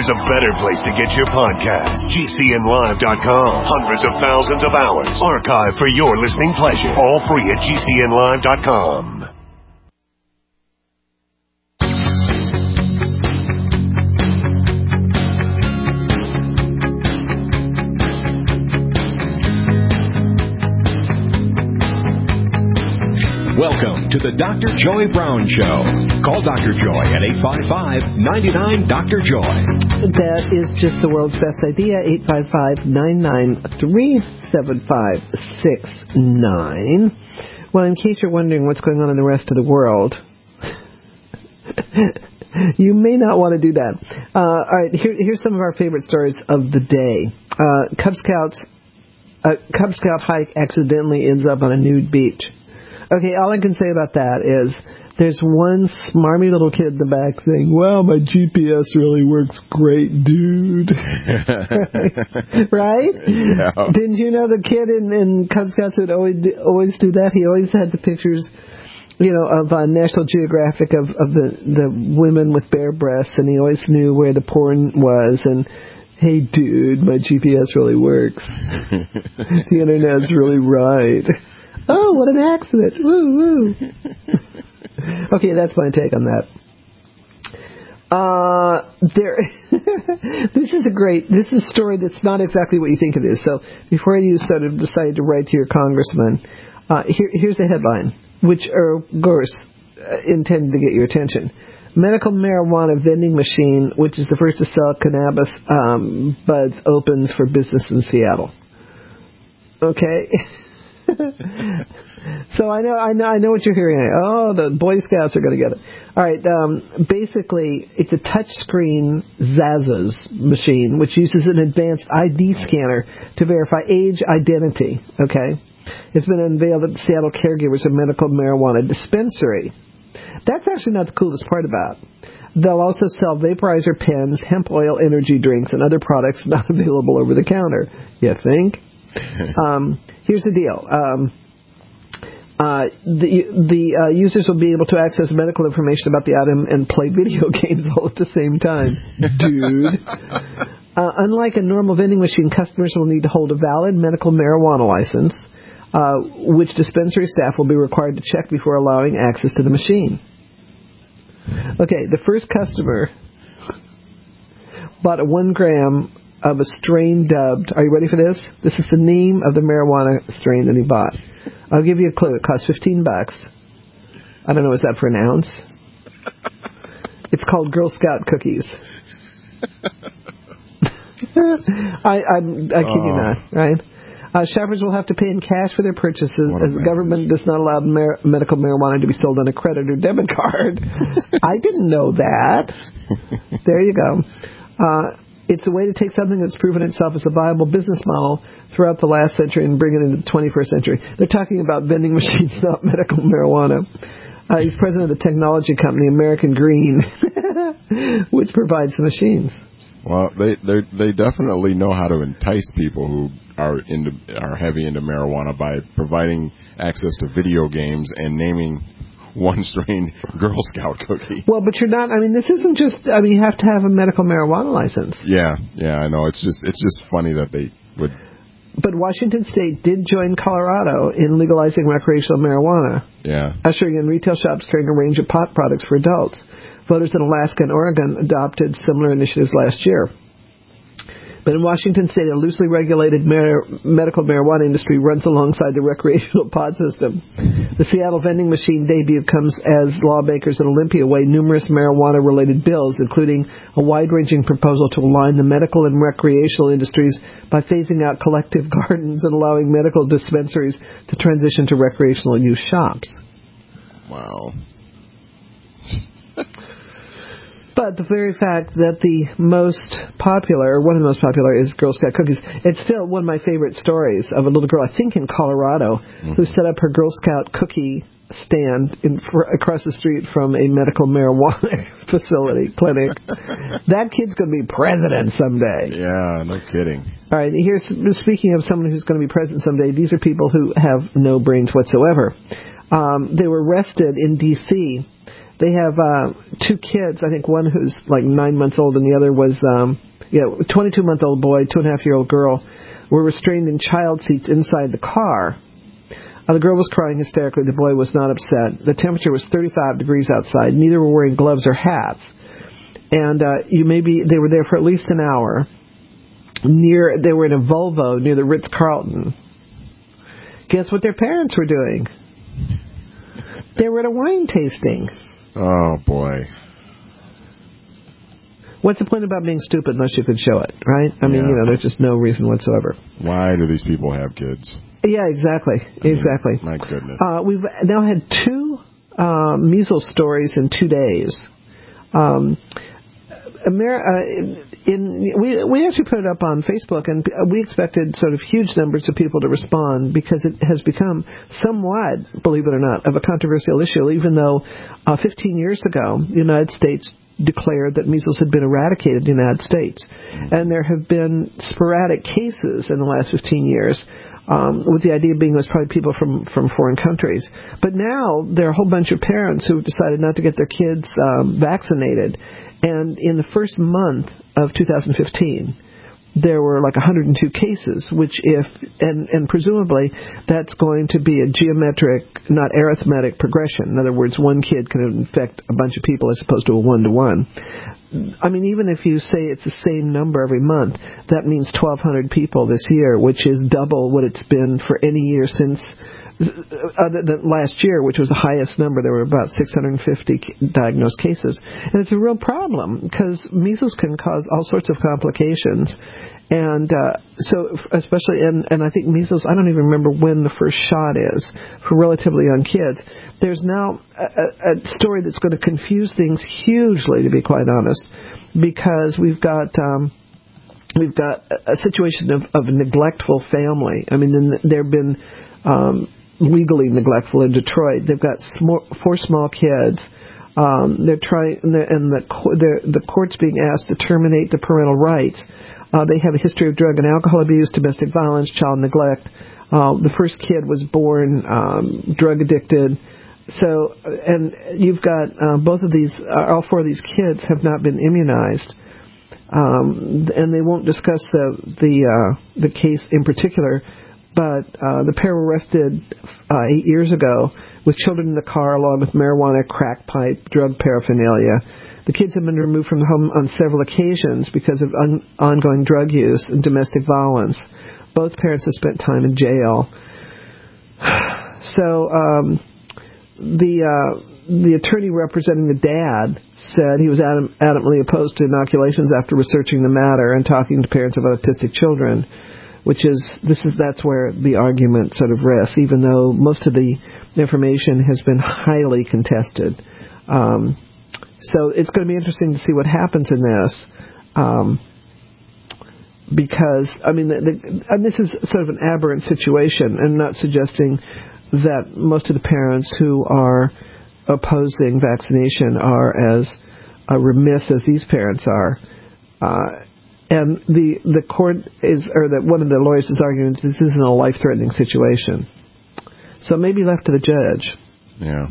there's a better place to get your podcast. GCNlive.com. Hundreds of thousands of hours archived for your listening pleasure. All free at GCNlive.com. Welcome to the Dr. Joy Brown Show. Call Dr. Joy at 855-99-DR-JOY. That is just the world's best idea, 855-993-7569. Well, in case you're wondering what's going on in the rest of the world, you may not want to do that. All right, here's some of our favorite stories of the day. Cub Scout hike accidentally ends up on a nude beach. Okay, all I can say about that is there's one smarmy little kid in the back saying, "Wow, my GPS really works great, dude." Right? Yeah. Didn't you know the kid in Cub Scouts would always do that? He always had the pictures, of National Geographic of the women with bare breasts, and he always knew where the porn was, and "Hey, dude, my GPS really works. The internet's really right. Oh, what an accident. Woo, woo." Okay, that's my take on that. This is a story that's not exactly what you think it is. So before you decide to write to your congressman, here's the headline, which are, of course, intended to get your attention. Medical marijuana vending machine, which is the first to sell cannabis buds, opens for business in Seattle. Okay. So I know what you're hearing. Oh, the Boy Scouts are going to get it. All right. Basically, it's a touchscreen Zazas machine, which uses an advanced ID scanner to verify age identity. Okay. It's been unveiled at the Seattle Caregivers of Medical Marijuana Dispensary. That's actually not the coolest part about it. They'll also sell vaporizer pens, hemp oil, energy drinks, and other products not available over the counter. You think? Here's the deal. The users will be able to access medical information about the item and play video games all at the same time. Dude. Unlike a normal vending machine, customers will need to hold a valid medical marijuana license, which dispensary staff will be required to check before allowing access to the machine. Okay, the first customer bought a 1 gram of a strain dubbed, are you ready for this? This is the name of the marijuana strain that he bought. I'll give you a clue. It costs $15. I don't know, is that for an ounce? It's called Girl Scout cookies. I kid you not, right? Shoppers will have to pay in cash for their purchases as the government does not allow medical marijuana to be sold on a credit or debit card. I didn't know that. There you go. It's a way to take something that's proven itself as a viable business model throughout the last century and bring it into the 21st century. They're talking about vending machines, not medical marijuana. He's president of the technology company American Green, which provides the machines. Well, they definitely know how to entice people who are heavy into marijuana by providing access to video games and naming one strain Girl Scout cookie. Well, but you're not. I mean, this isn't just. I mean, you have to have a medical marijuana license. Yeah, I know. It's just funny that they would. But Washington State did join Colorado in legalizing recreational marijuana. Yeah. Ushering in retail shops carrying a range of pot products for adults. Voters in Alaska and Oregon adopted similar initiatives last year. But in Washington State, a loosely regulated medical marijuana industry runs alongside the recreational pot system. The Seattle vending machine debut comes as lawmakers in Olympia weigh numerous marijuana-related bills, including a wide-ranging proposal to align the medical and recreational industries by phasing out collective gardens and allowing medical dispensaries to transition to recreational use shops. Wow. But the very fact that the most popular, one of the most popular, is Girl Scout cookies. It's still one of my favorite stories of a little girl, I think in Colorado, who set up her Girl Scout cookie stand across the street from a medical marijuana clinic. That kid's going to be president someday. Yeah, no kidding. All right, here's, speaking of someone who's going to be president someday, these are people who have no brains whatsoever. They were arrested in D.C. They have 2 kids. I think one who's like 9 months old, and the other was 22-month-old boy, 2.5-year-old girl, were restrained in child seats inside the car. The girl was crying hysterically. The boy was not upset. The temperature was 35 degrees outside. Neither were wearing gloves or hats. And they were there for at least an hour. They were in a Volvo near the Ritz-Carlton. Guess what their parents were doing? They were at a wine tasting. Oh, boy. What's the point about being stupid unless you can show it, right? I mean, there's just no reason whatsoever. Why do these people have kids? Yeah, exactly. Exactly. My goodness. We've now had 2 measles stories in 2 days. We actually put it up on Facebook, and we expected sort of huge numbers of people to respond because it has become somewhat, believe it or not, of a controversial issue, even though 15 years ago, the United States declared that measles had been eradicated in the United States. And there have been sporadic cases in the last 15 years, with the idea being it was probably people from foreign countries. But now there are a whole bunch of parents who have decided not to get their kids vaccinated. And in the first month of 2015, there were like 102 cases, which and presumably that's going to be a geometric, not arithmetic progression. In other words, one kid can infect a bunch of people as opposed to a 1-to-1. I mean, even if you say it's the same number every month, that means 1,200 people this year, which is double what it's been for any year since other than last year, which was the highest number. There were about 650 diagnosed cases. And it's a real problem because measles can cause all sorts of complications. And so especially, and I think measles, I don't even remember when the first shot is for relatively young kids. There's now a story that's going to confuse things hugely, to be quite honest, because we've got a situation of a neglectful family. I mean, there have been legally neglectful in Detroit. They've got 4 small kids. They're trying, and the court's being asked to terminate the parental rights. They have a history of drug and alcohol abuse, domestic violence, child neglect. The first kid was born drug addicted. So, and you've got all 4 of these kids have not been immunized, and they won't discuss the case in particular. But the pair were arrested 8 years ago with children in the car along with marijuana, crack pipe, drug paraphernalia. The kids have been removed from the home on several occasions because of ongoing drug use and domestic violence. Both parents have spent time in jail. So the attorney representing the dad said he was adamantly opposed to inoculations after researching the matter and talking to parents of autistic children. That's where the argument sort of rests, even though most of the information has been highly contested. So it's going to be interesting to see what happens in this, because, I mean, and this is sort of an aberrant situation. I'm not suggesting that most of the parents who are opposing vaccination are as remiss as these parents are. And the court that one of the lawyers is arguing this isn't a life-threatening situation. So it may be left to the judge. Yeah.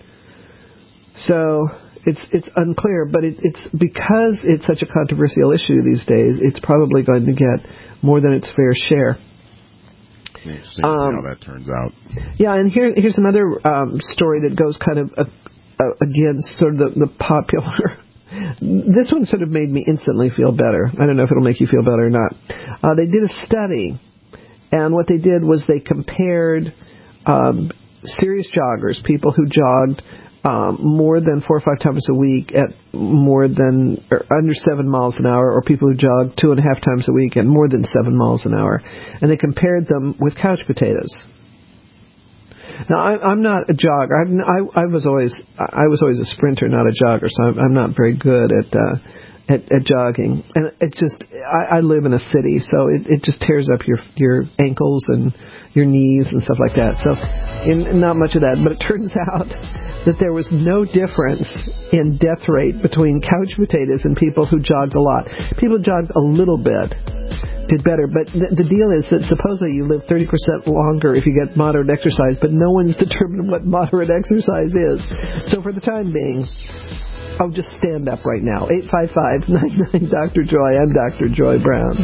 So it's unclear, but it's because it's such a controversial issue these days, it's probably going to get more than its fair share. We'll see how that turns out. Yeah, and here's another story that goes kind of against sort of the popular. This one sort of made me instantly feel better. I don't know if it'll make you feel better or not. They did a study, and what they did was they compared serious joggers, people who jogged more than 4 or 5 times a week at more than or under 7 miles an hour, or people who jog 2.5 times a week at more than 7 miles an hour, and they compared them with couch potatoes. Now, I'm not a jogger. I was always a sprinter, not a jogger, so I'm not very good at jogging. And it just I live in a city, so it just tears up your ankles and your knees and stuff like that. So not much of that. But it turns out that there was no difference in death rate between couch potatoes and people who jogged a lot. People jogged a little bit. did better. But the deal is that supposedly you live 30% longer if you get moderate exercise, but no one's determined what moderate exercise is. So for the time being, I'll just stand up right now. 855-99-Dr. Joy. I'm Dr. Joy Brown.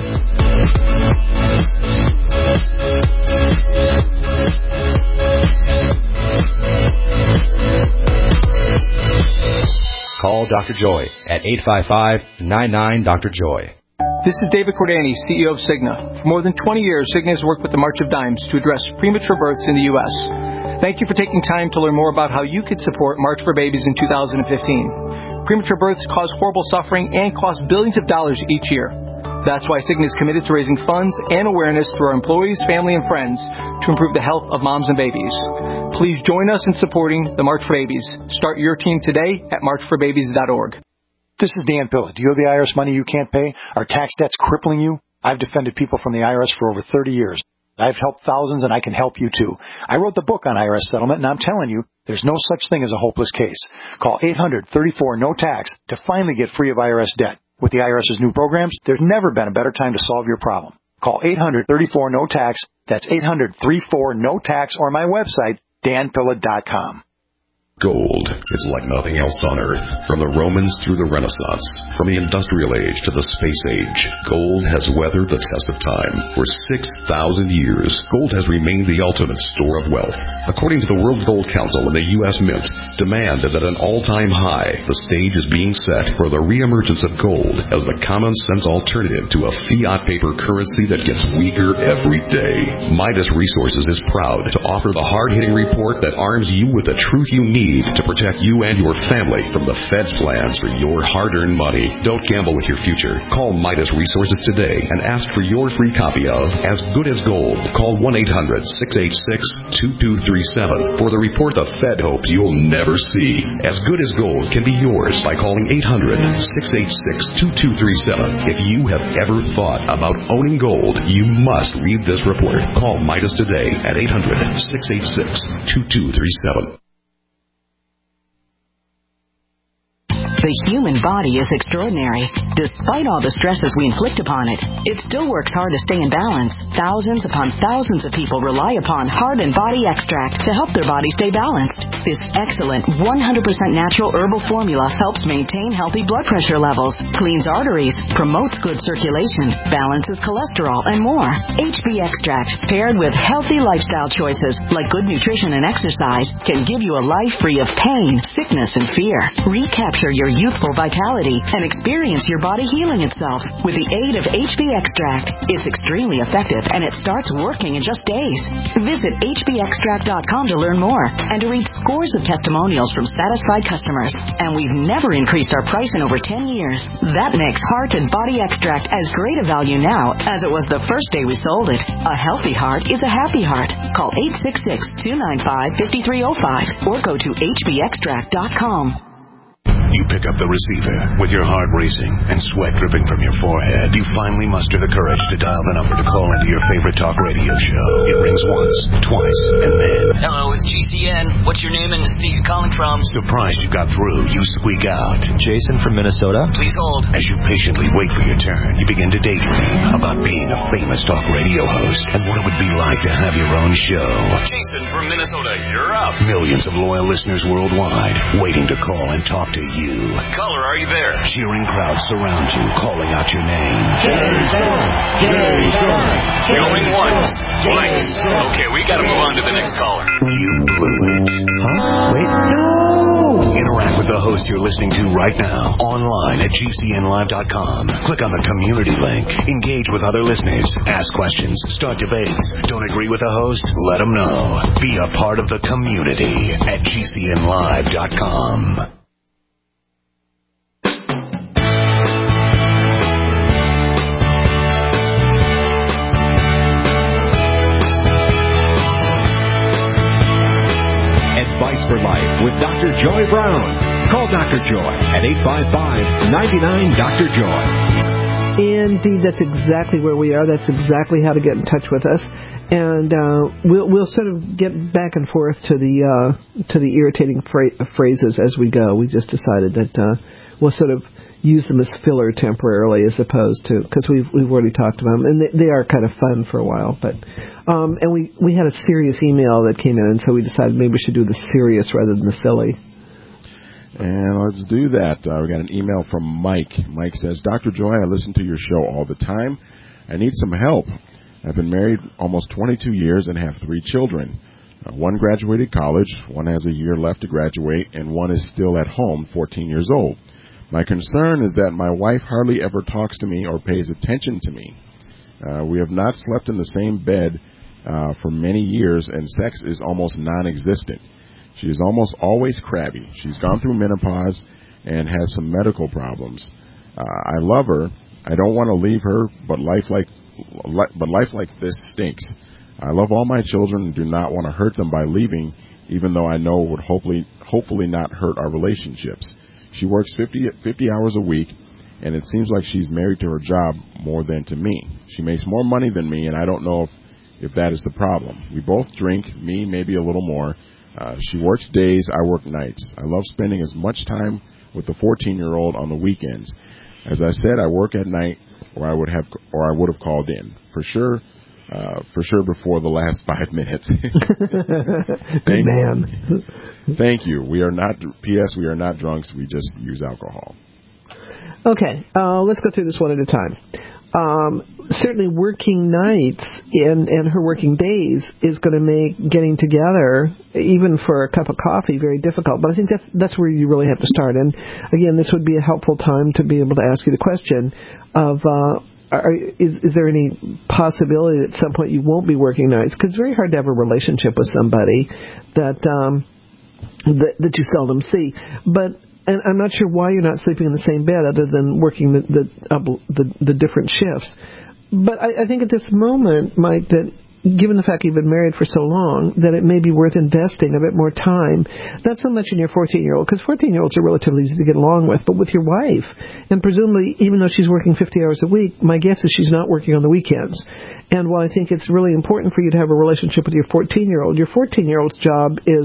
Call Dr. Joy at 855-99-Dr. Joy. This is David Cordani, CEO of Cigna. For more than 20 years, Cigna has worked with the March of Dimes to address premature births in the U.S. Thank you for taking time to learn more about how you could support March for Babies in 2015. Premature births cause horrible suffering and cost billions of dollars each year. That's why Cigna is committed to raising funds and awareness through our employees, family, and friends to improve the health of moms and babies. Please join us in supporting the March for Babies. Start your team today at marchforbabies.org. This is Dan Pilla. Do you have the IRS money you can't pay? Are tax debts crippling you? I've defended people from the IRS for over 30 years. I've helped thousands, and I can help you, too. I wrote the book on IRS settlement, and I'm telling you, there's no such thing as a hopeless case. Call 800-34-NO-TAX to finally get free of IRS debt. With the IRS's new programs, there's never been a better time to solve your problem. Call 800-34-NO-TAX. That's 800-34-NO-TAX, or my website, danpilla.com. Gold is like nothing else on Earth. From the Romans through the Renaissance, from the Industrial Age to the Space Age, gold has weathered the test of time. For 6,000 years, gold has remained the ultimate store of wealth. According to the World Gold Council and the U.S. Mint, demand is at an all-time high. The stage is being set for the reemergence of gold as the common-sense alternative to a fiat paper currency that gets weaker every day. Midas Resources is proud to offer the hard-hitting report that arms you with the truth you need to protect you and your family from the Fed's plans for your hard-earned money. Don't gamble with your future. Call Midas Resources today and ask for your free copy of As Good as Gold. Call 1-800-686-2237 for the report the Fed hopes you'll never see. As Good as Gold can be yours by calling 800-686-2237. If you have ever thought about owning gold, you must read this report. Call Midas today at 800-686-2237. The human body is extraordinary. Despite all the stresses we inflict upon it, it still works hard to stay in balance. Thousands upon thousands of people rely upon Heart and Body Extract to help their body stay balanced. This excellent 100% natural herbal formula helps maintain healthy blood pressure levels, cleans arteries, promotes good circulation, balances cholesterol, and more. HB Extract, paired with healthy lifestyle choices like good nutrition and exercise, can give you a life free of pain, sickness, and fear. Recapture your youthful vitality and experience your body healing itself with the aid of HB Extract. It's extremely effective, and it starts working in just days. Visit hbextract.com to learn more and to read scores of testimonials from satisfied customers. And we've never increased our price in over 10 years. That makes Heart and Body Extract as great a value now as it was the first day we sold it. A healthy heart is a happy heart. Call 866-295-5305 or go to hbextract.com. You pick up the receiver with your heart racing and sweat dripping from your forehead. You finally muster the courage to dial the number to call into your favorite talk radio show. It rings once, twice, and then... Hello, it's GCN. What's your name and the state you're calling from? Surprised you got through, you squeak out. Jason from Minnesota. Please hold. As you patiently wait for your turn, you begin to daydream about being a famous talk radio host and what it would be like to have your own show. Jason from Minnesota, you're up. Millions of loyal listeners worldwide waiting to call and talk to you. Caller, are you there? Cheering crowds surround you, calling out your name. Jason! Going once, twice. Okay, we gotta move on to the next caller. You blew it. Huh? Wait, no! Interact with the host you're listening to right now, online at GCNlive.com. Click on the community link. Engage with other listeners. Ask questions. Start debates. Don't agree with the host? Let them know. Be a part of the community at GCNlive.com. Advice for Life with Dr. Joy Brown. Call Dr. Joy at 855-99-Dr. Joy. Indeed, that's exactly where we are. That's exactly how to get in touch with us. And we'll sort of get back and forth to the irritating phrases as we go. We just decided that we'll sort of use them as filler temporarily as opposed to, because we've already talked about them, and they are kind of fun for a while. But and we had a serious email that came in, and so we decided maybe we should do the serious rather than the silly. And let's do that. We got an email from Mike. Mike says, Dr. Joy, I listen to your show all the time. I need some help. I've been married almost 22 years and have 3 children. One graduated college, one has a year left to graduate, and one is still at home, 14 years old. My concern is that my wife hardly ever talks to me or pays attention to me. We have not slept in the same bed for many years, and sex is almost non-existent. She is almost always crabby. She's gone through menopause and has some medical problems. I love her. I don't want to leave her, but life like this stinks. I love all my children and do not want to hurt them by leaving, even though I know it would hopefully not hurt our relationships. She works 50 hours a week, and it seems like she's married to her job more than to me. She makes more money than me, and I don't know if that is the problem. We both drink, me maybe a little more. She works days, I work nights. I love spending as much time with the 14-year-old on the weekends. As I said, I work at night, or I would have called in for sure before the last 5 minutes. Good man. Thank you. We are not. P.S. We are not drunks. We just use alcohol. Okay, let's go through this one at a time. Certainly working nights and her working days is going to make getting together, even for a cup of coffee, very difficult. But I think that's where you really have to start. And again, this would be a helpful time to be able to ask you the question of, is there any possibility that at some point you won't be working nights? Because it's very hard to have a relationship with somebody that you seldom see. And I'm not sure why you're not sleeping in the same bed other than working the different shifts. But I think at this moment, Mike, that given the fact you've been married for so long, that it may be worth investing a bit more time, not so much in your 14-year-old, because 14-year-olds are relatively easy to get along with, but with your wife. And presumably, even though she's working 50 hours a week, my guess is she's not working on the weekends. And while I think it's really important for you to have a relationship with your 14-year-old's job is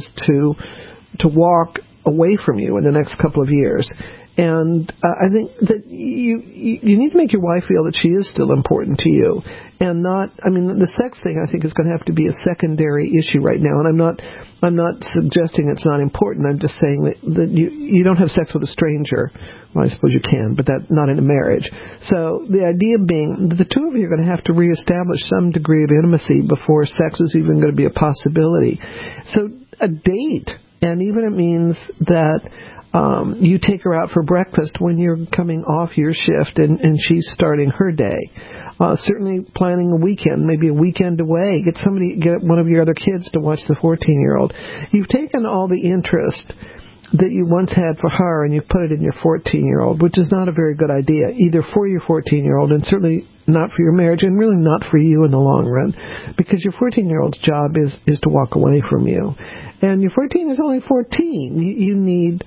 to walk away from you in the next couple of years. And I think that you need to make your wife feel that she is still important to you. And the sex thing I think is going to have to be a secondary issue right now. And I'm not suggesting it's not important. I'm just saying that you don't have sex with a stranger. Well, I suppose you can, but not in a marriage. So the idea being that the two of you are going to have to reestablish some degree of intimacy before sex is even going to be a possibility. So a date, and even it means that you take her out for breakfast when you're coming off your shift and she's starting her day. Certainly planning a weekend, maybe a weekend away. Get one of your other kids to watch the 14-year-old. You've taken all the interest that you once had for her and you've put it in your 14-year-old, which is not a very good idea, either for your 14-year-old and certainly not for your marriage and really not for you in the long run, because your 14-year-old's job is to walk away from you. And your 14 is only 14. You need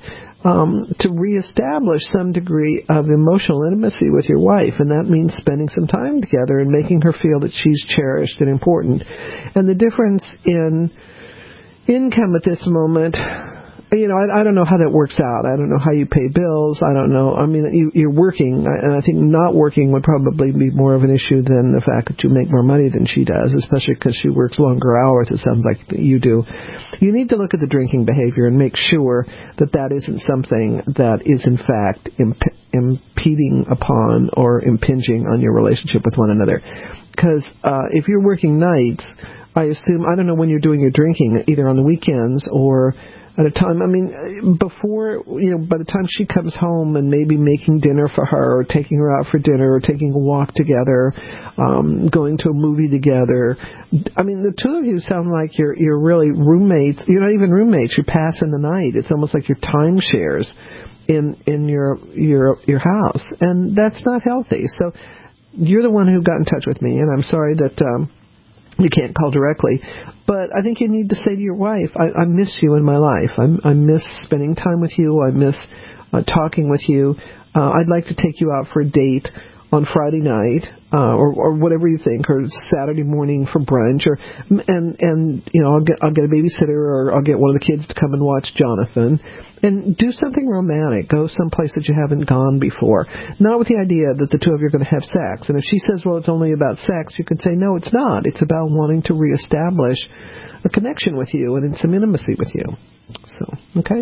to reestablish some degree of emotional intimacy with your wife, and that means spending some time together and making her feel that she's cherished and important. And the difference in income at this moment, I don't know how that works out. I don't know how you pay bills. I don't know. I mean, you're working, and I think not working would probably be more of an issue than the fact that you make more money than she does, especially because she works longer hours, it sounds like you do. You need to look at the drinking behavior and make sure that isn't something that is, in fact, impeding upon or impinging on your relationship with one another. Because if you're working nights, I don't know when you're doing your drinking, either on the weekends or at a time, before, by the time she comes home and maybe making dinner for her or taking her out for dinner or taking a walk together, going to a movie together. The two of you sound like you're really roommates. You're not even roommates. You're passing the night. It's almost like you're timeshares in your house. And that's not healthy. So you're the one who got in touch with me, and I'm sorry that you can't call directly, but I think you need to say to your wife, I miss you in my life. I miss spending time with you. I miss talking with you. I'd like to take you out for a date on Friday night, or whatever you think, or Saturday morning for brunch, and I'll get a babysitter, or I'll get one of the kids to come and watch Jonathan, and do something romantic. Go someplace that you haven't gone before. Not with the idea that the two of you are going to have sex. And if she says, well, it's only about sex, you can say, no, it's not. It's about wanting to reestablish a connection with you and some intimacy with you. So, okay.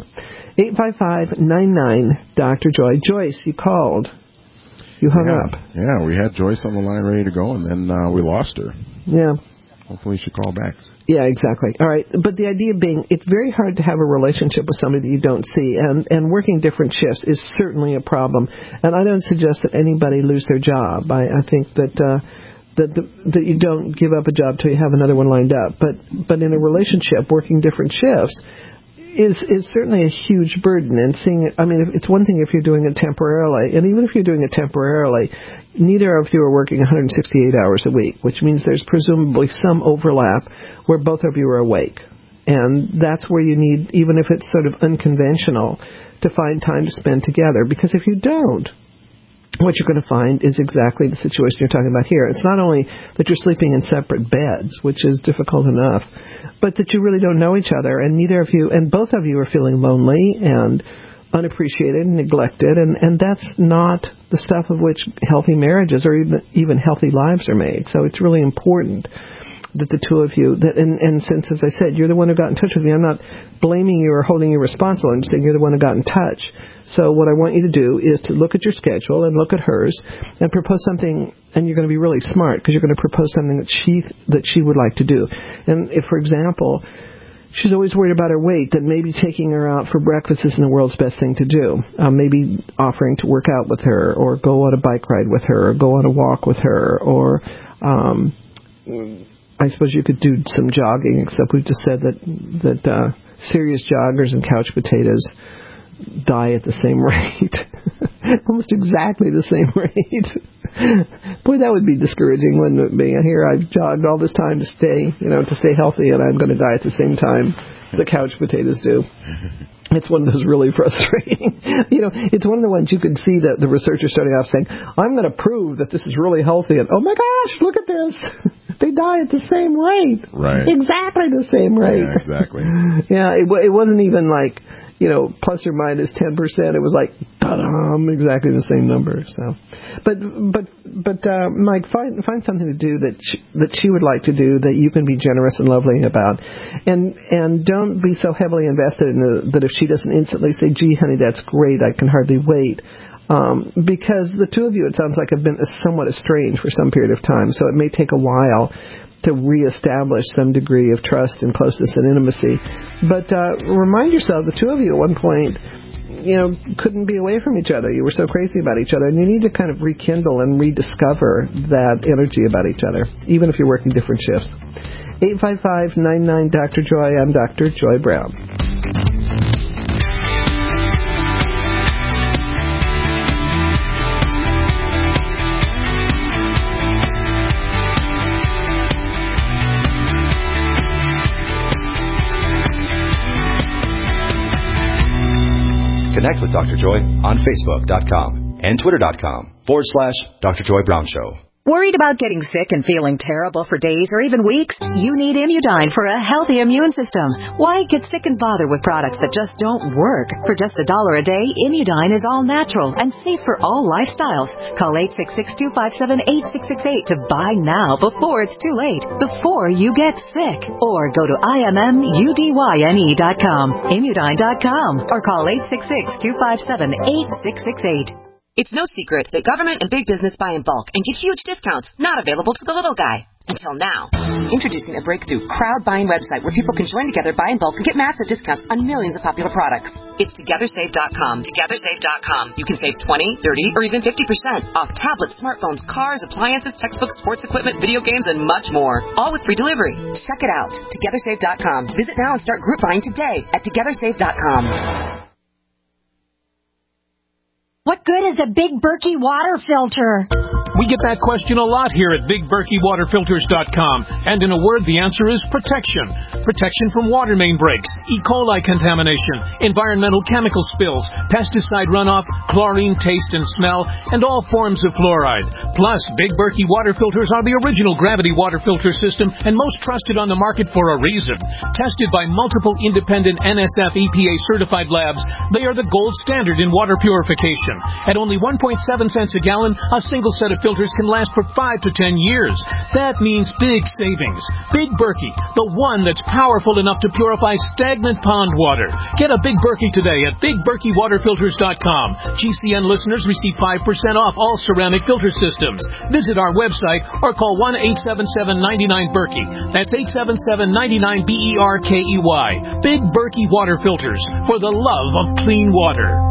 855-99 Joy. Joyce, you called. You hung up. Yeah, we had Joyce on the line ready to go, and then we lost her. Yeah. Hopefully she called back. Yeah, exactly. All right. But the idea being, it's very hard to have a relationship with somebody that you don't see, and working different shifts is certainly a problem. And I don't suggest that anybody lose their job. I think that you don't give up a job till you have another one lined up. But in a relationship, working different shifts is certainly a huge burden. And seeing it, I mean, it's one thing if you're doing it temporarily, and even if you're doing it temporarily, neither of you are working 168 hours a week, which means there's presumably some overlap where both of you are awake. And that's where you need, even if it's sort of unconventional, to find time to spend together. Because if you don't, what you're going to find is exactly the situation you're talking about here. It's not only that you're sleeping in separate beds, which is difficult enough, but that you really don't know each other, and neither of you, and both of you are feeling lonely and unappreciated and neglected, and that's not the stuff of which healthy marriages or even healthy lives are made. So it's really important that the two of you, and since, as I said, you're the one who got in touch with me, I'm not blaming you or holding you responsible. I'm saying you're the one who got in touch. So what I want you to do is to look at your schedule and look at hers and propose something, and you're going to be really smart because you're going to propose something that she would like to do. And if, for example, she's always worried about her weight, then maybe taking her out for breakfast isn't the world's best thing to do. Maybe offering to work out with her, or go on a bike ride with her, or go on a walk with her, or I suppose you could do some jogging, except we just said that serious joggers and couch potatoes die at the same rate. Almost exactly the same rate. Boy, that would be discouraging, wouldn't it be? Here I've jogged all this time to stay healthy, and I'm going to die at the same time the couch potatoes do. It's one of those really frustrating. It's one of the ones you can see that the researchers starting off saying, I'm going to prove that this is really healthy, and oh my gosh, look at this. They die at the same rate. Right. Exactly the same rate. Yeah, exactly. Yeah, it wasn't even like, plus or minus 10%. It was like, exactly the same number. So, but Mike, find something to do that she would like to do that you can be generous and lovely about, and don't be so heavily invested in that if she doesn't instantly say, "Gee, honey, that's great. I can hardly wait." Because the two of you, it sounds like, have been somewhat estranged for some period of time, so it may take a while to reestablish some degree of trust and closeness and intimacy. But remind yourself, the two of you at one point, couldn't be away from each other. You were so crazy about each other, and you need to kind of rekindle and rediscover that energy about each other, even if you're working different shifts. 855-99 Dr. Joy. I'm Dr. Joy Brown. Connect with Dr. Joy on Facebook.com and Twitter.com/Dr. Joy Brown Show. Worried about getting sick and feeling terrible for days or even weeks? You need Immudyne for a healthy immune system. Why get sick and bother with products that just don't work? For just $1 a day, Immudyne is all natural and safe for all lifestyles. Call 866-257-8668 to buy now before it's too late, before you get sick. Or go to IMMUDYNE.com, Immudyne.com, or call 866-257-8668. It's no secret that government and big business buy in bulk and get huge discounts not available to the little guy. Until now. Introducing a breakthrough crowd buying website where people can join together, buy in bulk, and get massive discounts on millions of popular products. It's TogetherSave.com. TogetherSave.com. You can save 20, 30, or even 50% off tablets, smartphones, cars, appliances, textbooks, sports equipment, video games, and much more. All with free delivery. Check it out. TogetherSave.com. Visit now and start group buying today at TogetherSave.com. What good is a big Berkey water filter? We get that question a lot here at BigBerkeyWaterFilters.com. And in a word, the answer is protection. Protection from water main breaks, E. coli contamination, environmental chemical spills, pesticide runoff, chlorine taste and smell, and all forms of fluoride. Plus, Big Berkey water filters are the original gravity water filter system and most trusted on the market for a reason. Tested by multiple independent NSF EPA certified labs, they are the gold standard in water purification. At only 1.7 cents a gallon, a single set of filters can last for 5 to 10 years. That means big savings. Big Berkey, the one that's powerful enough to purify stagnant pond water. Get a Big Berkey today at BigBerkeyWaterFilters.com. GCN listeners receive 5% off all ceramic filter systems. Visit our website or call 1-877-99-BERKEY. That's 877-99-BERKEY. Big Berkey Water Filters, for the love of clean water.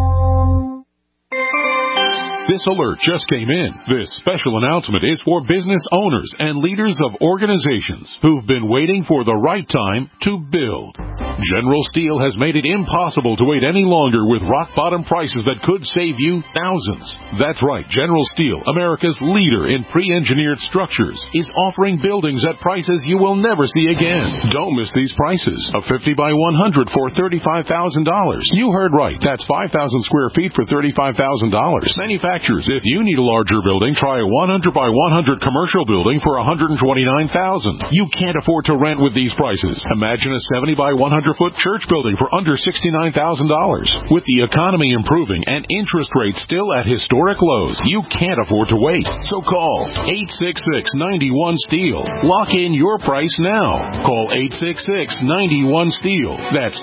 This alert just came in. This special announcement is for business owners and leaders of organizations who've been waiting for the right time to build. General Steel has made it impossible to wait any longer with rock-bottom prices that could save you thousands. That's right, General Steel, America's leader in pre-engineered structures, is offering buildings at prices you will never see again. Don't miss these prices. A 50 by 100 for $35,000. You heard right. That's 5,000 square feet for $35,000. Manufacturers, if you need a larger building, try a 100 by 100 commercial building for $129,000. You can't afford to rent with these prices. Imagine a 70 by 100-foot church building for under $69,000. With the economy improving and interest rates still at historic lows, you can't afford to wait. So call 866-91-STEEL. Lock in your price now. Call 866-91-STEEL. That's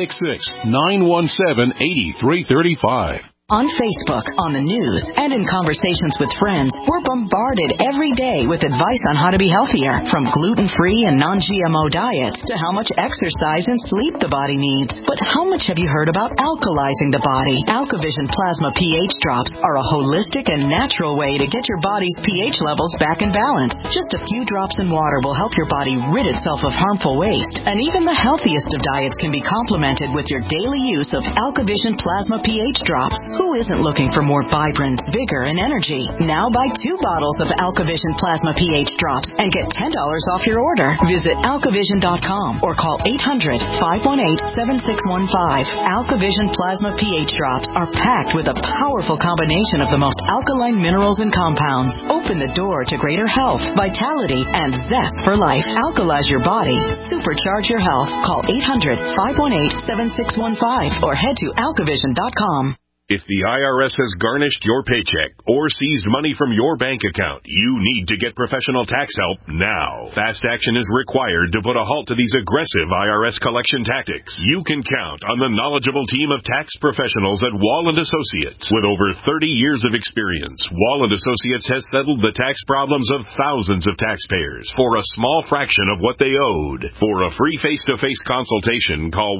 866-917-8335. On Facebook, on the news, and in conversations with friends, we're bombarded every day with advice on how to be healthier, from gluten-free and non-GMO diets to how much exercise and sleep the body needs. But how much have you heard about alkalizing the body? AlkaVision Plasma pH drops are a holistic and natural way to get your body's pH levels back in balance. Just a few drops in water will help your body rid itself of harmful waste, and even the healthiest of diets can be complemented with your daily use of AlkaVision Plasma pH drops. Who isn't looking for more vibrance, vigor, and energy? Now buy 2 bottles of AlkaVision Plasma pH drops and get $10 off your order. Visit AlkaVision.com or call 800-518-7615. AlkaVision Plasma pH drops are packed with a powerful combination of the most alkaline minerals and compounds. Open the door to greater health, vitality, and zest for life. Alkalize your body. Supercharge your health. Call 800-518-7615 or head to AlkaVision.com. If the IRS has garnished your paycheck or seized money from your bank account, you need to get professional tax help now. Fast action is required to put a halt to these aggressive IRS collection tactics. You can count on the knowledgeable team of tax professionals at Wall & Associates. With over 30 years of experience, Wall & Associates has settled the tax problems of thousands of taxpayers for a small fraction of what they owed. For a free face-to-face consultation, call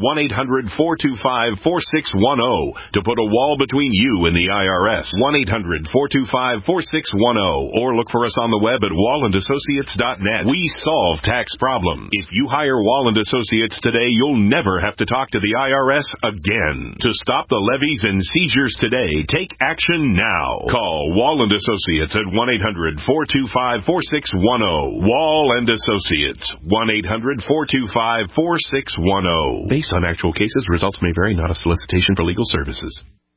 1-800-425-4610 to put a wall between you and the IRS. 1-800-425-4610 or look for us on the web at wallandassociates.net. We solve tax problems. If you hire Wall & Associates today, you'll never have to talk to the IRS again. To stop the levies and seizures today, take action now. Call Wall & Associates at 1-800-425-4610. Wall & Associates. 1-800-425-4610. Based on actual cases, results may vary, not a solicitation for legal services.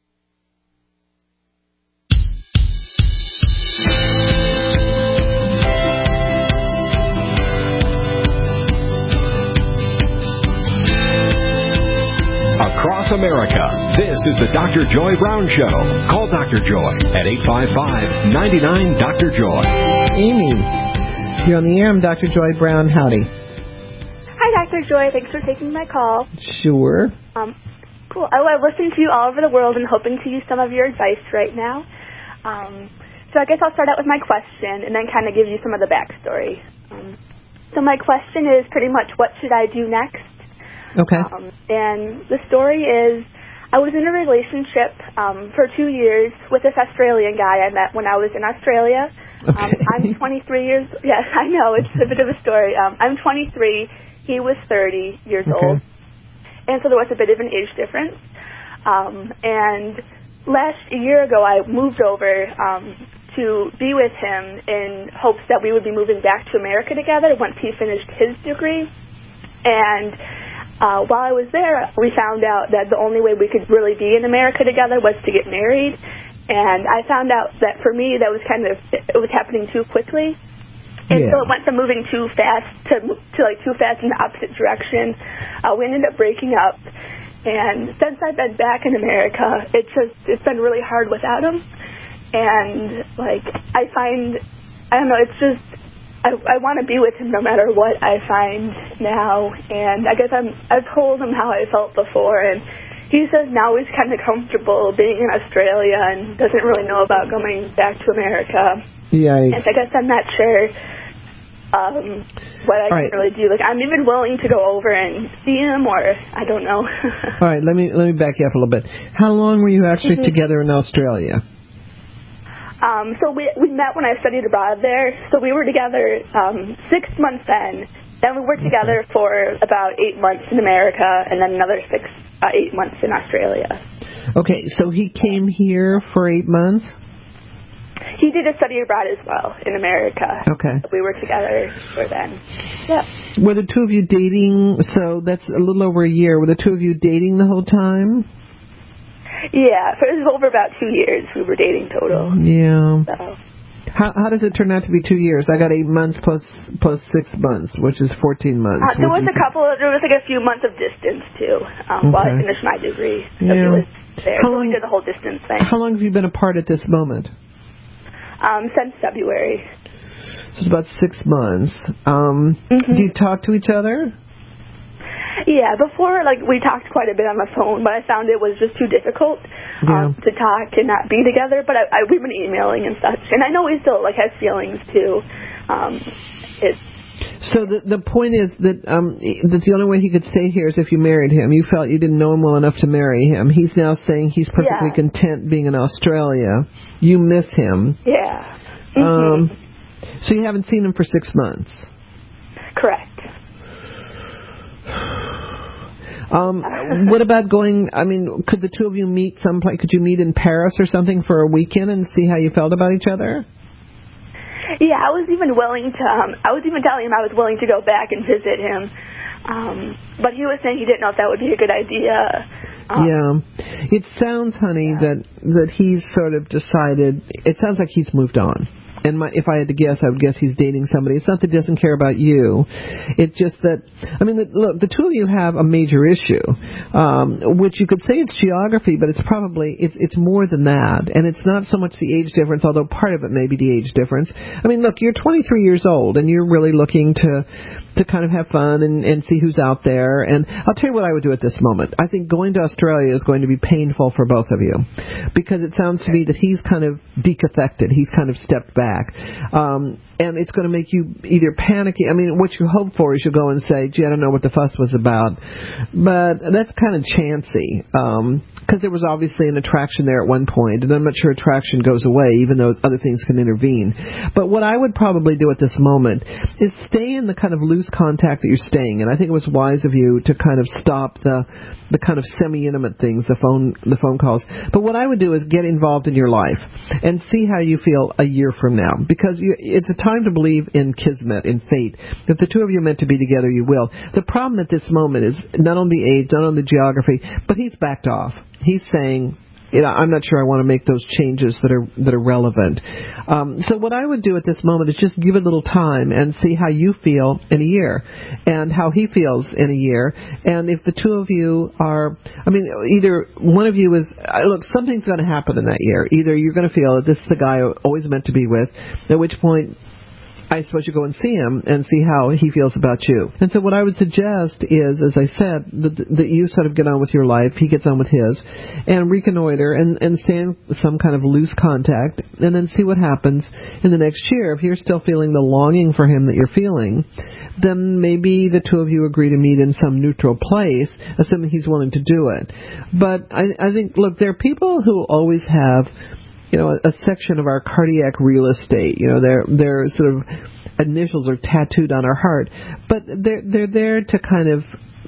Across America, this is the Dr. Joy Brown Show. Call Dr. Joy at 855-99-DR-JOY. Amy, you're on the air. I'm Dr. Joy Brown. Howdy. Hi, Dr. Joy. Thanks for taking my call. Sure. Cool. I listen to you all over the world and hoping to use some of your advice right now. So I guess I'll start out with my question and then kind of give you some of the backstory. So my question is pretty much, what should I do next? Okay. And the story is, I was in a relationship for 2 years with this Australian guy I met when I was in Australia. Okay. I'm 23 years. Yes, I know, it's a bit of a story. I'm 23. He was 30 years old. And so there was a bit of an age difference. And a year ago, I moved over to be with him in hopes that we would be moving back to America together once he finished his degree. And while I was there, we found out that the only way we could really be in America together was to get married. And I found out that for me, that was it was happening too quickly. And so it went from moving too fast to like too fast in the opposite direction. We ended up breaking up. And since I've been back in America, it's been really hard without him. And like I don't know, it's just I want to be with him no matter what I find now. And I guess I've told him how I felt before, and he says now he's kind of comfortable being in Australia and doesn't really know about going back to America. Yikes. And I guess I'm not sure what I can really do. Like, I'm even willing to go over and see him, or I don't know. All right, let me back you up a little bit. How long were you actually together in Australia? So we met when I studied abroad there. So we were together 6 months then. Then we were together for about 8 months in America, and then another 8 months in Australia. Okay, so he came here for 8 months? He did a study abroad as well in America. Okay. We were together for then. Yeah. Were the two of you dating? So that's a little over a year. Were the two of you dating the whole time? Yeah, for it was over about 2 years we were dating total. Yeah. So. How does it turn out to be 2 years? I got 8 months plus 6 months, which is 14 months. There was like a few months of distance too while I finished my degree. So it was there. So we did the whole distance thing. How long have you been apart at this moment? Since February. So it's about 6 months. Do you talk to each other? Yeah, before, we talked quite a bit on the phone, but I found it was just too difficult to talk and not be together. But we've been emailing and such, and I know he still has feelings too. So the point is that the only way he could stay here is if you married him. You felt you didn't know him well enough to marry him. He's now saying he's perfectly content being in Australia. You miss him. Yeah. So you haven't seen him for 6 months. Correct. What about going? I mean, could the two of you meet someplace? Could you meet in Paris or something for a weekend and see how you felt about each other? Yeah, I was even willing to. I was even telling him I was willing to go back and visit him, but he was saying he didn't know if that would be a good idea. It sounds, honey, that he's sort of decided. It sounds like he's moved on. And if I had to guess, I would guess he's dating somebody. It's not that he doesn't care about you. It's just that, look, the two of you have a major issue, which you could say it's geography, but it's probably, it's more than that. And it's not so much the age difference, although part of it may be the age difference. Look, you're 23 years old, and you're really looking to kind of have fun and see who's out there. And I'll tell you what I would do at this moment. I think going to Australia is going to be painful for both of you, because it sounds to me that he's kind of decaffected. He's kind of stepped back. And it's going to make you either panicky. What you hope for is you'll go and say, gee, I don't know what the fuss was about. But that's kind of chancy, because there was obviously an attraction there at one point, and I'm not sure attraction goes away, even though other things can intervene. But what I would probably do at this moment is stay in the kind of loose contact that you're staying in. I think it was wise of you to kind of stop the kind of semi-intimate things, the phone calls. But what I would do is get involved in your life and see how you feel a year from now, because it's a time to believe in kismet, in fate. If the two of you are meant to be together, you will. The problem at this moment is not on the age, not on the geography, but he's backed off. He's saying, I'm not sure I want to make those changes that are relevant. So what I would do at this moment is just give it a little time and see how you feel in a year, and how he feels in a year. And if the two of you are, either one of you is, look, something's going to happen in that year. Either you're going to feel that this is the guy I always meant to be with, at which point I suppose you go and see him and see how he feels about you. And so what I would suggest is, as I said, that you sort of get on with your life, he gets on with his, and reconnoiter and stay in some kind of loose contact, and then see what happens in the next year. If you're still feeling the longing for him that you're feeling, then maybe the two of you agree to meet in some neutral place, assuming he's willing to do it. But I think, look, there are people who always have a section of our cardiac real estate. Their sort of initials are tattooed on our heart, but they're there to kind of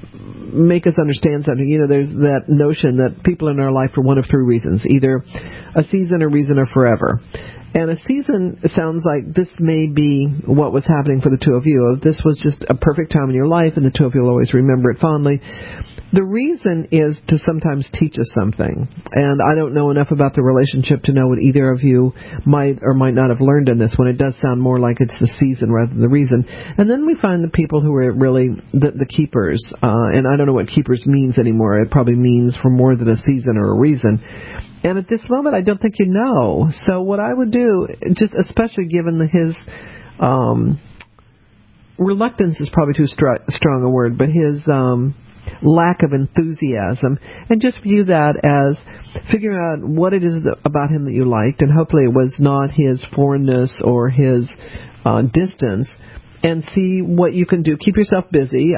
make us understand something. You know, there's that notion that people in our life are one of three reasons, either a season, a reason, or forever. And a season sounds like this may be what was happening for the two of you. This was just a perfect time in your life, and the two of you will always remember it fondly. The reason is to sometimes teach us something. And I don't know enough about the relationship to know what either of you might or might not have learned in this one. It does sound more like it's the season rather than the reason. And then we find the people who are really the keepers. And I don't know what keepers means anymore. It probably means for more than a season or a reason. And at this moment, I don't think you know. So what I would do, just especially given his reluctance is probably too strong a word, but his lack of enthusiasm, and just view that as figuring out what it is about him that you liked, and hopefully it was not his foreignness or his distance, and see what you can do. Keep yourself busy.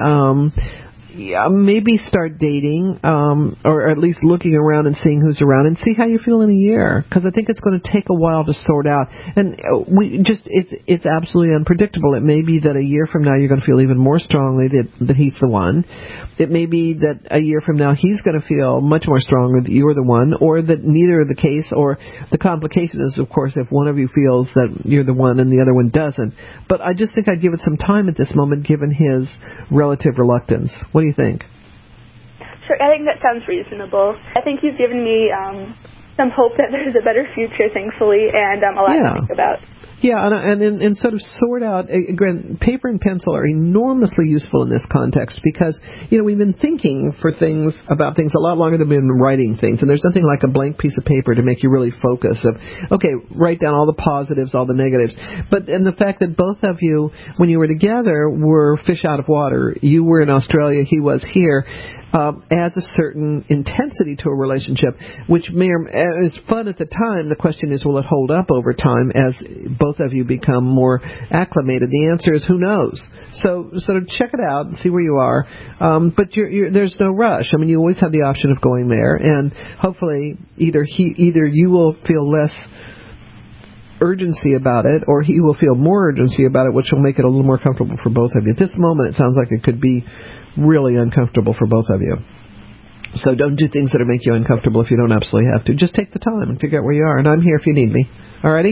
Maybe start dating, or at least looking around and seeing who's around, and see how you feel in a year. Because I think it's going to take a while to sort out. And it's absolutely unpredictable. It may be that a year from now you're going to feel even more strongly that he's the one. It may be that a year from now he's going to feel much more strongly that you're the one, or that neither are the case. Or the complication is, of course, if one of you feels that you're the one and the other one doesn't. But I just think I'd give it some time at this moment, given his relative reluctance. What do you think? Sure, I think that sounds reasonable. I think you've given me some hope that there's a better future, thankfully, and a lot to think about. Yeah, and sort of sort out, again, paper and pencil are enormously useful in this context because, you know, we've been thinking about things a lot longer than we've been writing things, and there's nothing like a blank piece of paper to make you really focus of, okay, write down all the positives, all the negatives. And the fact that both of you, when you were together, were fish out of water. You were in Australia, he was here. Adds a certain intensity to a relationship, which is fun at the time. The question is, will it hold up over time as both of you become more acclimated? The answer is, who knows? So sort of check it out and see where you are. But there's no rush. I mean, you always have the option of going there, and hopefully either you will feel less urgency about it, or he will feel more urgency about it, which will make it a little more comfortable for both of you. At this moment, it sounds like it could be really uncomfortable for both of you. So don't do things that make you uncomfortable if you don't absolutely have to. Just take the time and figure out where you are. And I'm here if you need me. Alrighty?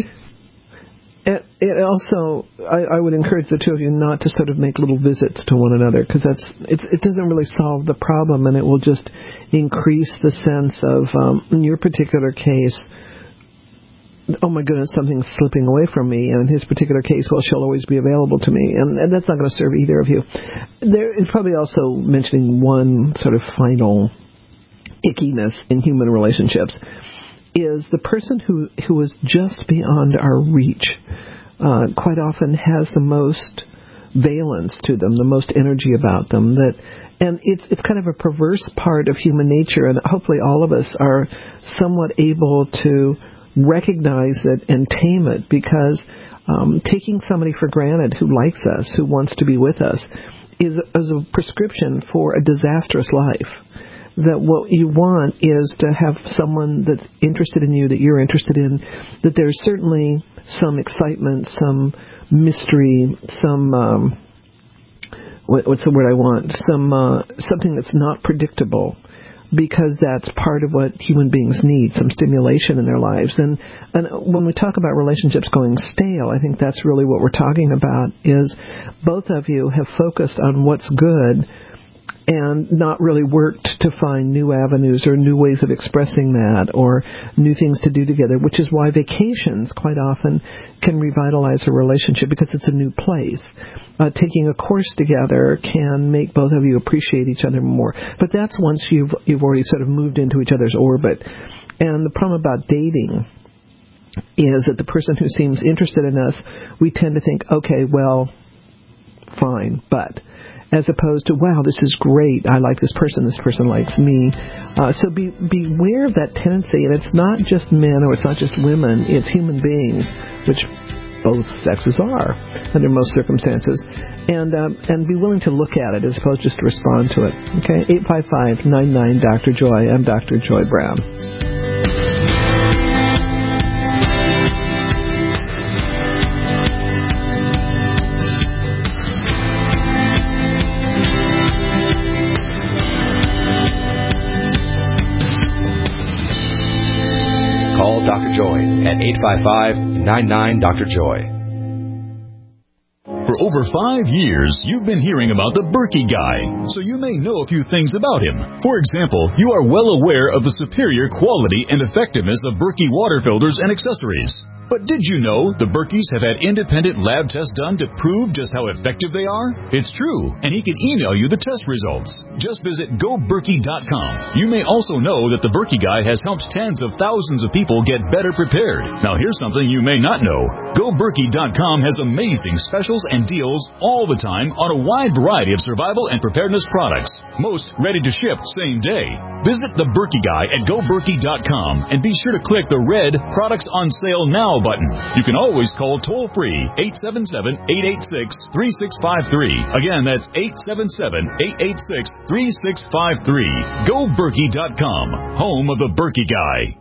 It also, I would encourage the two of you not to sort of make little visits to one another, because it doesn't really solve the problem, and it will just increase the sense of, in your particular case, oh my goodness, something's slipping away from me. And in his particular case, well, she'll always be available to me. And that's not going to serve either of you. There is probably also mentioning one sort of final ickiness in human relationships is the person who is just beyond our reach quite often has the most valence to them, the most energy about them. And it's kind of a perverse part of human nature, and hopefully all of us are somewhat able to recognize it and tame it, because taking somebody for granted who likes us, who wants to be with us, is a prescription for a disastrous life. That what you want is to have someone that's interested in you, that you're interested in, that there's certainly some excitement, some mystery, some what's the word I want? Something that's not predictable. Because that's part of what human beings need, some stimulation in their lives. And when we talk about relationships going stale, I think that's really what we're talking about, is both of you have focused on what's good and not really worked to find new avenues or new ways of expressing that, or new things to do together, which is why vacations quite often can revitalize a relationship, because it's a new place. Taking a course together can make both of you appreciate each other more. But that's once you've already sort of moved into each other's orbit. And the problem about dating is that the person who seems interested in us, we tend to think, okay, well, fine, but... as opposed to, wow, this is great, I like this person likes me. So beware of that tendency, and it's not just men or it's not just women, it's human beings, which both sexes are under most circumstances, and be willing to look at it as opposed to just to respond to it. Okay, 855-99-Dr. Joy. I'm Dr. Joy Brown. 855-99-Dr. Joy. For over 5 years, you've been hearing about the Berkey Guy, so you may know a few things about him. For example, you are well aware of the superior quality and effectiveness of Berkey water filters and accessories. But did you know the Berkeys have had independent lab tests done to prove just how effective they are? It's true, and he can email you the test results. Just visit GoBerkey.com. You may also know that the Berkey Guy has helped tens of thousands of people get better prepared. Now here's something you may not know. GoBerkey.com has amazing specials and deals all the time on a wide variety of survival and preparedness products. Most ready to ship same day. Visit the Berkey Guy at GoBerkey.com and be sure to click the red Products on Sale Now button. You can always call toll-free 877-886-3653. Again, that's 877-886-3653. GoBerkey.com, home of the Berkey Guy.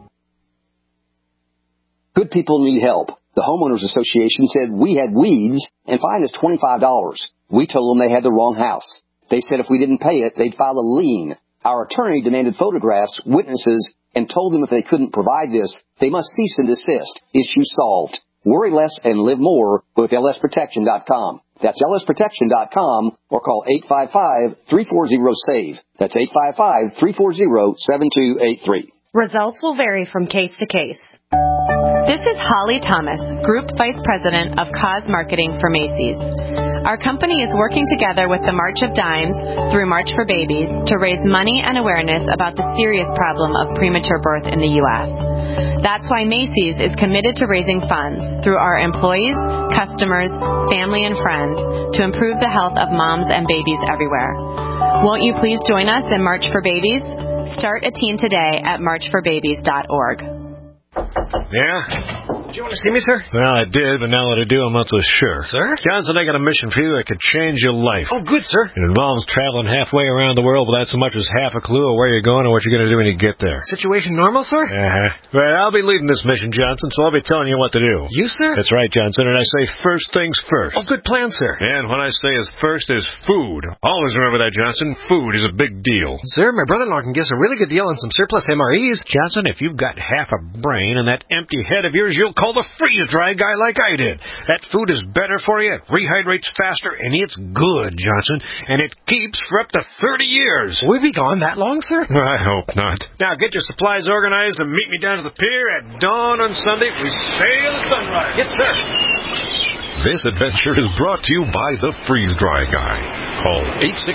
Good people need help. The Homeowners Association said we had weeds and fined us $25. We told them they had the wrong house. They said if we didn't pay it, they'd file a lien. Our attorney demanded photographs, witnesses, and told them if they couldn't provide this, they must cease and desist. Issue solved. Worry less and live more with lsprotection.com. That's lsprotection.com or call 855-340-SAVE. That's 855-340-7283. Results will vary from case to case. This is Holly Thomas, Group Vice President of Cause Marketing for Macy's. Our company is working together with the March of Dimes through March for Babies to raise money and awareness about the serious problem of premature birth in the U.S. That's why Macy's is committed to raising funds through our employees, customers, family, and friends to improve the health of moms and babies everywhere. Won't you please join us in March for Babies? Start a team today at marchforbabies.org. Yeah? Did you want to see me, sir? Well, I did, but now that I do, I'm not so sure. Sir? Johnson, I got a mission for you that could change your life. Oh, good, sir. It involves traveling halfway around the world without so much as half a clue of where you're going or what you're going to do when you get there. Situation normal, sir? Uh-huh. Well, I'll be leading this mission, Johnson, so I'll be telling you what to do. You, sir? That's right, Johnson, and I say first things first. Oh, good plan, sir. And when I say is first is food. Always remember that, Johnson. Food is a big deal. Sir, my brother-in-law can get us a really good deal on some surplus MREs. Johnson, if you've got half a brain and that empty head of yours, you'll call the freeze-dry guy like I did. That food is better for you, it rehydrates faster, and it's good, Johnson, and it keeps for up to 30 years. Will we be gone that long, sir? I hope not. Now get your supplies organized and meet me down to the pier at dawn on Sunday. We sail at sunrise. Yes, sir. This adventure is brought to you by the Freeze Dry Guy. Call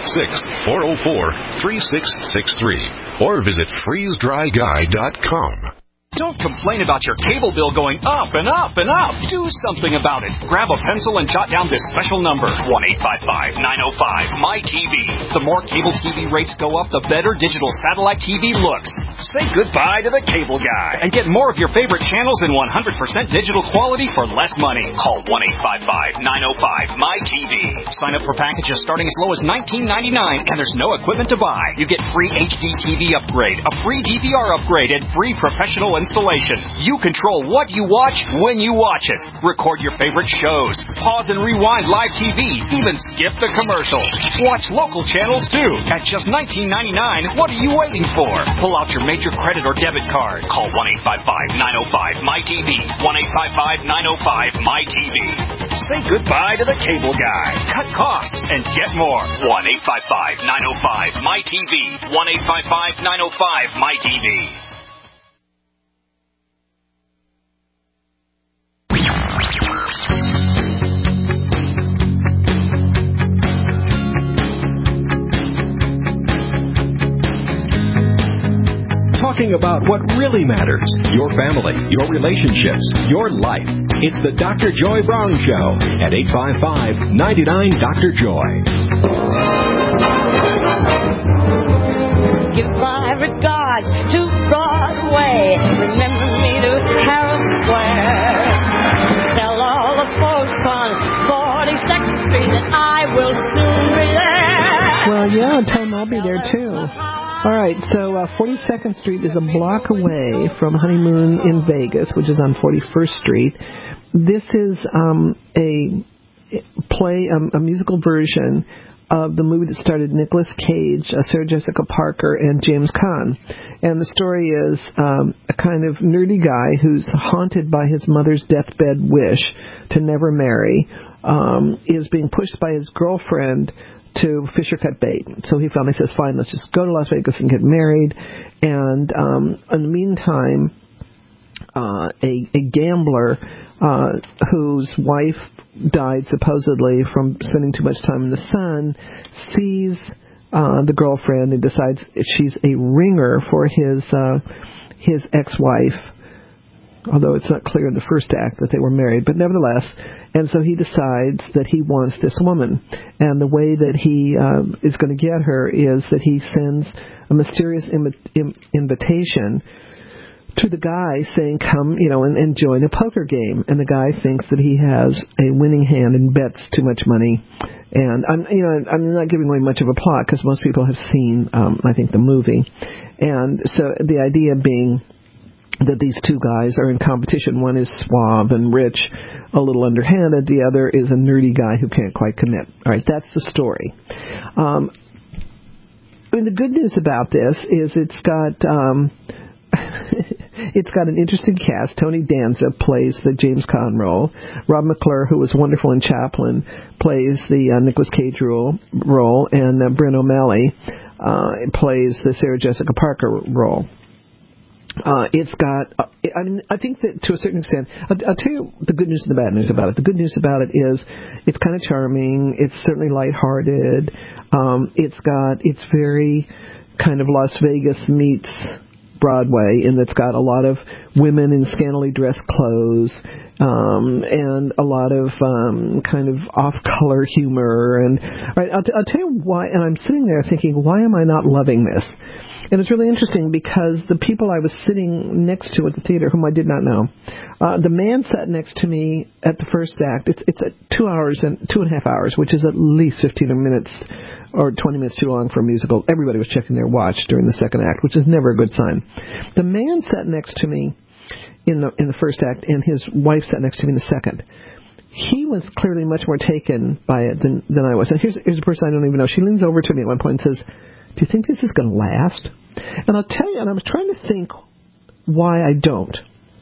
866-404-3663 or visit freezedryguy.com. Don't complain about your cable bill going up and up and up. Do something about it. Grab a pencil and jot down this special number, 1-855-905-MY-TV. The more cable TV rates go up, the better digital satellite TV looks. Say goodbye to the cable guy and get more of your favorite channels in 100% digital quality for less money. Call 1-855-905-MY-TV. Sign up for packages starting as low as $19.99, and there's no equipment to buy. You get free HD TV upgrade, a free DVR upgrade, and free professional installation. You control what you watch when you watch it. Record your favorite shows. Pause and rewind live TV. Even skip the commercials. Watch local channels too. At just $19.99, what are you waiting for? Pull out your major credit or debit card. Call 1-855-905-MY-TV. 1-855-905-MY-TV. Say goodbye to the cable guy. Cut costs and get more. 1-855-905-MY-TV. 1-855-905-MY-TV. Talking about what really matters, your family, your relationships, your life. It's the Dr. Joy Brown Show at 855-99-DR-JOY. Give my regards to Broadway. Remember me to Herald Square. Tell all the folks on 42nd Street that I will soon be there. Well, yeah, tell them I'll be there too. All right, so 42nd Street is a block away from Honeymoon in Vegas, which is on 41st Street. This is a play, a musical version of the movie that starred Nicolas Cage, Sarah Jessica Parker, and James Caan. And the story is a kind of nerdy guy who's haunted by his mother's deathbed wish to never marry, is being pushed by his girlfriend to fish or cut bait. So he finally says, fine, let's just go to Las Vegas and get married. And in the meantime, a gambler whose wife died supposedly from spending too much time in the sun sees the girlfriend and decides she's a ringer for his ex-wife, although it's not clear in the first act that they were married, but nevertheless. And so he decides that he wants this woman, and the way that he is going to get her is that he sends a mysterious invitation to the guy saying, come, and join a poker game. And the guy thinks that he has a winning hand and bets too much money. And I'm not giving away much of a plot because most people have seen, I think, the movie. And so the idea being that these two guys are in competition. One is suave and rich, a little underhanded. The other is a nerdy guy who can't quite commit. All right, that's the story. The good news about this is it's got an interesting cast. Tony Danza plays the James Caan role. Rob McClure, who was wonderful in Chaplin, plays the Nicolas Cage role, and Bryn O'Malley plays the Sarah Jessica Parker role. It's got, I think that to a certain extent, I'll tell you the good news and the bad news about it. The good news about it is it's kind of charming. It's certainly lighthearted. It's very kind of Las Vegas meets Broadway, and it's got a lot of women in scantily dressed clothes, and a lot of kind of off-color humor. And I'll tell you why, and I'm sitting there thinking, why am I not loving this? And it's really interesting because the people I was sitting next to at the theater, whom I did not know, the man sat next to me at the first act. It's 2 hours and 2.5 hours, which is at least 15 minutes or 20 minutes too long for a musical. Everybody was checking their watch during the second act, which is never a good sign. The man sat next to me in the first act, and his wife sat next to me in the second. He was clearly much more taken by it than I was. And here's a person I don't even know. She leans over to me at one point and says, do you think this is going to last? And I'll tell you, and I was trying to think why I don't.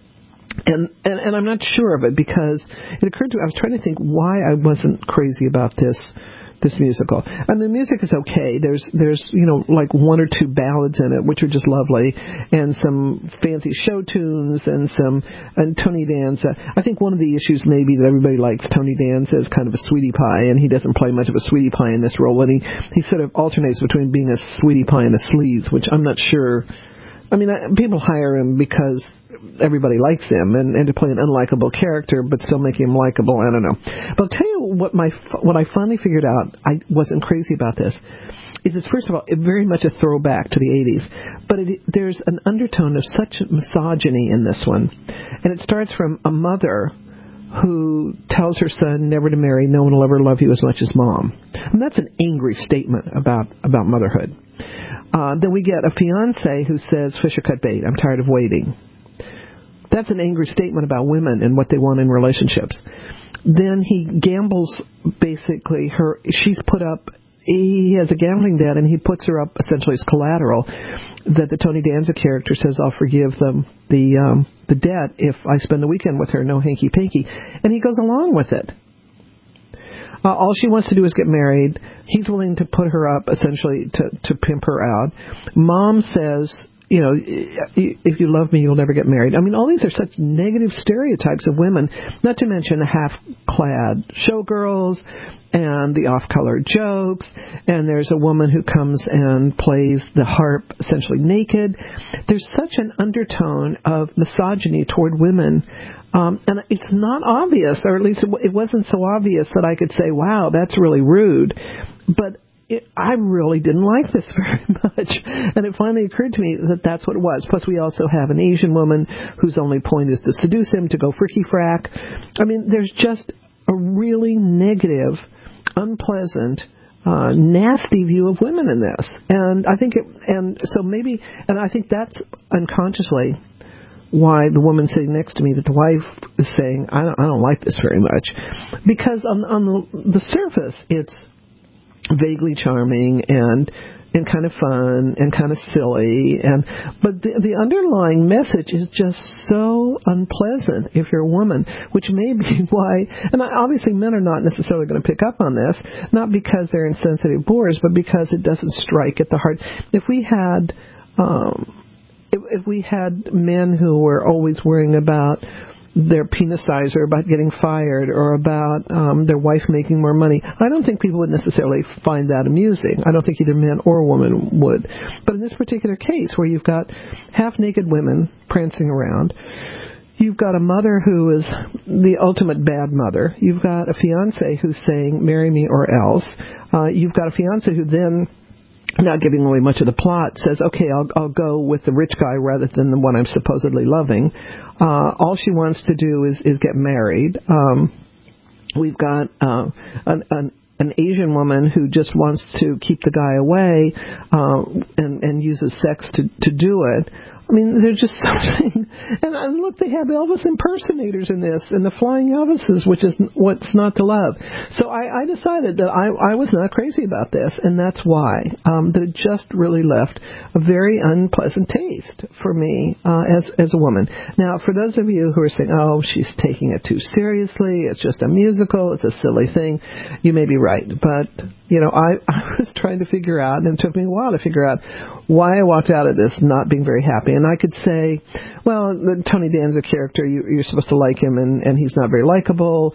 And I'm not sure of it, because it occurred to me, I was trying to think why I wasn't crazy about this musical. And the music is okay. There's like one or two ballads in it, which are just lovely, and some fancy show tunes, and Tony Danza. I think one of the issues maybe that everybody likes Tony Danza is kind of a sweetie pie, and he doesn't play much of a sweetie pie in this role, and he sort of alternates between being a sweetie pie and a sleaze, which I'm not sure. I mean, people hire him because everybody likes him, and to play an unlikable character but still make him likable, I don't know. But I'll tell you what I finally figured out, I wasn't crazy about this, is it's first of all very much a throwback to the 80s, but there's an undertone of such misogyny in this one. And it starts from a mother who tells her son never to marry, no one will ever love you as much as mom. And that's an angry statement about motherhood. Then we get a fiancé who says, fish or cut bait, I'm tired of waiting. That's an angry statement about women and what they want in relationships. Then he gambles, basically, she's put up, he has a gambling debt, and he puts her up essentially as collateral that the Tony Danza character says, I'll forgive them the debt if I spend the weekend with her, no hanky-panky. And he goes along with it. All she wants to do is get married. He's willing to put her up, essentially, to pimp her out. Mom says, if you love me, you'll never get married. I mean, all these are such negative stereotypes of women, not to mention the half-clad showgirls and the off-color jokes, and there's a woman who comes and plays the harp essentially naked. There's such an undertone of misogyny toward women, and it's not obvious, or at least it wasn't so obvious that I could say, wow, that's really rude. But I really didn't like this very much. And it finally occurred to me that that's what it was. Plus, we also have an Asian woman whose only point is to seduce him, to go fricky-frack. I mean, there's just a really negative, unpleasant, nasty view of women in this. And I think I think that's unconsciously why the woman sitting next to me, that the wife is saying, I don't like this very much. Because on the surface, vaguely charming and kind of fun and kind of silly, but the underlying message is just so unpleasant if you're a woman, which may be why, and obviously men are not necessarily going to pick up on this, not because they're insensitive bores, but because it doesn't strike at the heart. If we had men who were always worrying about their penis size or about getting fired or about their wife making more money, I don't think people would necessarily find that amusing. I don't think either man or woman would. But in this particular case, where you've got half-naked women prancing around, you've got a mother who is the ultimate bad mother. You've got a fiancé who's saying, marry me or else. You've got a fiancé who then, not giving away much of the plot, says, okay, I'll go with the rich guy rather than the one I'm supposedly loving. All she wants to do is get married. We've got an Asian woman who just wants to keep the guy away and uses sex to do it. I mean, they're just something. And look, they have Elvis impersonators in this, and the flying Elvises, which is what's not to love. So I decided that I was not crazy about this, and that's why. That it just really left a very unpleasant taste for me as a woman. Now, for those of you who are saying, oh, she's taking it too seriously, it's just a musical, it's a silly thing, you may be right. But, you know, I was trying to figure out, and it took me a while to figure out why I walked out of this not being very happy. And I could say, well, the Tony Danza character, you're supposed to like him, and he's not very likable,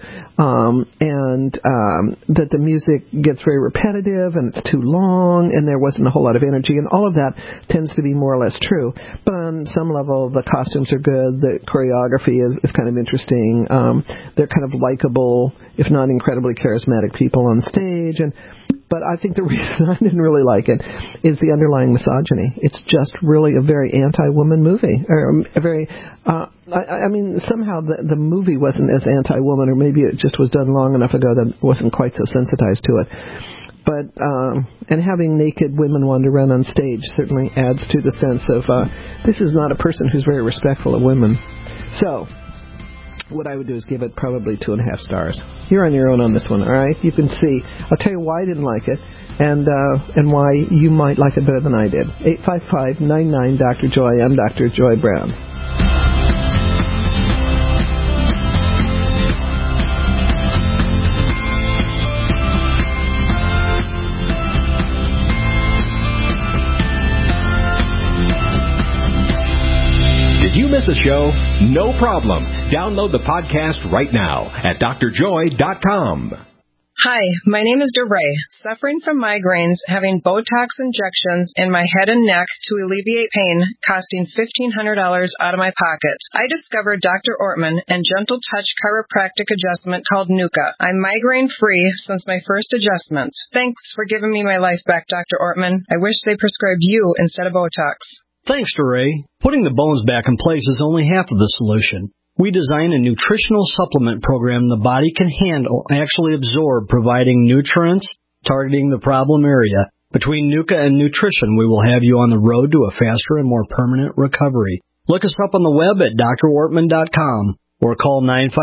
and that the music gets very repetitive, and it's too long, and there wasn't a whole lot of energy, and all of that tends to be more or less true. But on some level, the costumes are good, the choreography is kind of interesting, they're kind of likable, if not incredibly charismatic people on stage, but I think the reason I didn't really like it is the underlying misogyny. It's just really a very anti-woman movie. Or a very, I mean, somehow the movie wasn't as anti-woman, or maybe it just was done long enough ago that it wasn't quite so sensitized to it. But, and having naked women wander around on stage certainly adds to the sense of, this is not a person who's very respectful of women. So, what I would do is give it probably 2.5 stars. You're on your own on this one, all right? You can see. I'll tell you why I didn't like it and why you might like it better than I did. 855-99-Dr. Joy. I'm Dr. Joy Brown. Did you miss a show? No problem. Download the podcast right now at drjoy.com. Hi, my name is DeRay, suffering from migraines, having Botox injections in my head and neck to alleviate pain, costing $1,500 out of my pocket. I discovered Dr. Ortman and Gentle Touch chiropractic adjustment called Nuka. I'm migraine-free since my first adjustment. Thanks for giving me my life back, Dr. Ortman. I wish they prescribed you instead of Botox. Thanks, DeRay. Putting the bones back in place is only half of the solution. We design a nutritional supplement program the body can handle, actually absorb, providing nutrients, targeting the problem area. Between Nuka and nutrition, we will have you on the road to a faster and more permanent recovery. Look us up on the web at drortman.com or call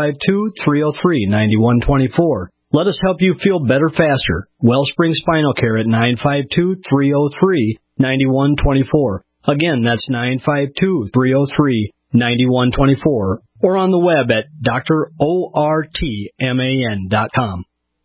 952-303-9124. Let us help you feel better faster. Wellspring Spinal Care at 952-303-9124. Again, that's 952-303-9124. Or on the web at drortman.com.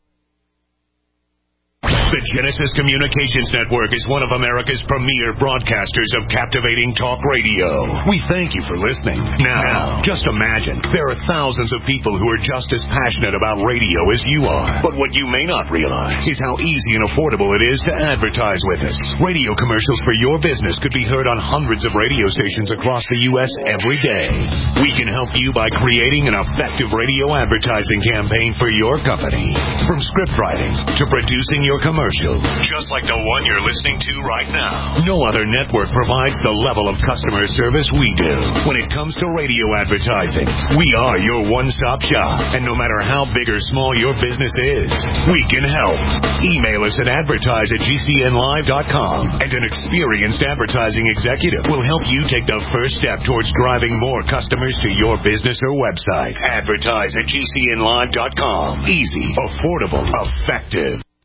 The Genesis Communications Network is one of America's premier broadcasters of captivating talk radio. We thank you for listening. Now, just imagine, there are thousands of people who are just as passionate about radio as you are. But what you may not realize is how easy and affordable it is to advertise with us. Radio commercials for your business could be heard on hundreds of radio stations across the U.S. every day. We can help you by creating an effective radio advertising campaign for your company. From script writing to producing your commercial, just like the one you're listening to right now. No other network provides the level of customer service we do. When it comes to radio advertising, we are your one-stop shop. And no matter how big or small your business is, we can help. Email us at advertise@gcnlive.com, and an experienced advertising executive will help you take the first step towards driving more customers to your business or website. Advertise@gcnlive.com. Easy, affordable, effective.